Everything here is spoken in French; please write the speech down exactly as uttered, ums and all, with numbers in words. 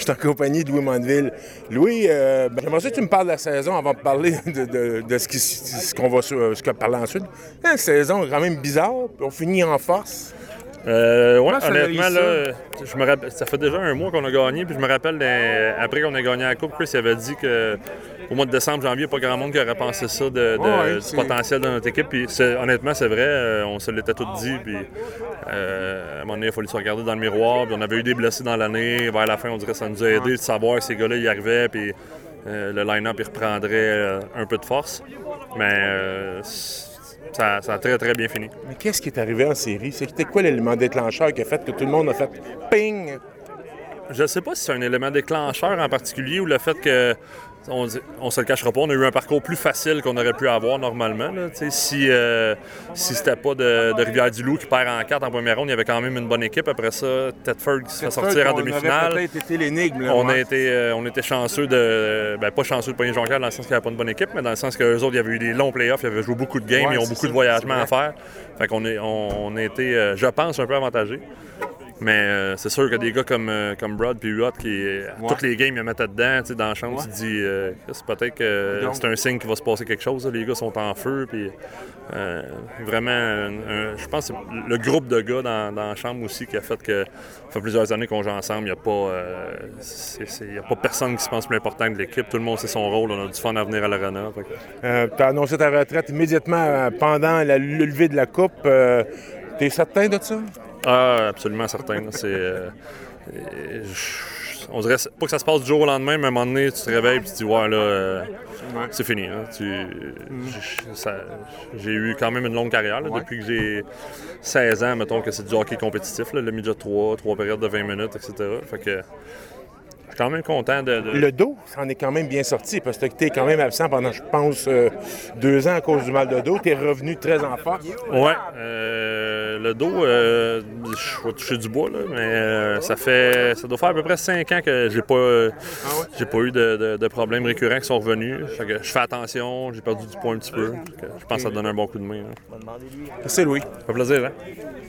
suis en compagnie de Louis Mondeville. Louis, euh, ben, j'aimerais ça que tu me parles de la saison avant de parler de, de, de ce, qui, ce qu'on va ce qu'on va parler ensuite. C'est une saison quand même bizarre, puis on finit en force. Euh, ouais, honnêtement, là, je me rappelle, ça fait déjà un mois qu'on a gagné, puis je me rappelle, des, après qu'on a gagné la Coupe, Chris avait dit qu'au mois de décembre, janvier, il n'y a pas grand monde qui aurait pensé ça de, de, ouais, du c'est... potentiel de notre équipe. Puis honnêtement, c'est vrai, euh, on se l'était tout dit, puis euh, à un moment donné, il a fallu se regarder dans le miroir, puis on avait eu des blessés dans l'année. Vers la fin, on dirait que ça nous a aidé de savoir que ces gars-là y arrivaient, puis euh, le line-up, il reprendrait euh, un peu de force. Mais euh, Ça, ça a très, très bien fini. Mais qu'est-ce qui est arrivé en série? C'était quoi l'élément déclencheur qui a fait que tout le monde a fait « ping » ? Je ne sais pas si c'est un élément déclencheur en particulier ou le fait que, on, on se le cachera pas, on a eu un parcours plus facile qu'on aurait pu avoir normalement. Là. Si, euh, si c'était pas de, de Rivière-du-Loup qui perd en quatre en première ronde, il y avait quand même une bonne équipe. Après ça, Thetford qui se fait sortir en demi-finale. On avait peut-être été l'énigme. Là, on, a été, euh, on était chanceux de... Ben, pas chanceux de pogner Jonquière dans le sens qu'il n'y avait pas une bonne équipe, mais dans le sens qu'eux autres, il y avait eu des longs playoffs, ils avaient joué beaucoup de games, ouais, ils ont beaucoup ça, de voyagements à faire. Fait qu'on est, on, on a été, euh, je pense, un peu avantagés. Mais euh, c'est sûr que des gars comme, euh, comme Brod et Huot, qui ouais. toutes les games, ils mettaient dedans, tu sais, dans la chambre, ouais. tu te dis, euh, c'est peut-être que euh, c'est un signe qu'il va se passer quelque chose. Là. Les gars sont en feu, puis euh, vraiment, un, je pense que c'est le groupe de gars dans, dans la chambre aussi qui a fait que ça fait plusieurs années qu'on joue ensemble. Il n'y a, euh, a pas personne qui se pense plus important que l'équipe. Tout le monde sait son rôle. On a du fun à venir à l'Arena. Euh, tu as annoncé ta retraite immédiatement pendant la levée de la Coupe. Euh, tu es certain de ça? Ah, absolument certain. C'est, euh, on dirait pas que ça se passe du jour au lendemain, mais à un moment donné, tu te réveilles et tu te dis, ouais, là, euh, ouais. c'est fini. Hein. Tu, mm. j'ai, ça, j'ai eu quand même une longue carrière. Là, ouais. Depuis que j'ai seize ans, mettons que c'est du hockey compétitif, là, le midget trois, trois périodes de vingt minutes, et cetera. Fait que je suis quand même content de, de... Le dos, ça en est quand même bien sorti parce que tu es quand même absent pendant, je pense, euh, deux ans à cause du mal de dos. Tu es revenu très en force. Oui. Euh, le dos, euh, je vais toucher du bois, là, mais euh, ça fait ça doit faire à peu près cinq ans que j'ai pas, euh, ah ouais? j'ai pas eu de, de, de problèmes récurrents qui sont revenus. Fait que je fais attention, j'ai perdu du poids un petit peu. Je pense que ça donne un bon coup de main. Hein. Merci Louis. Ça fait plaisir, hein?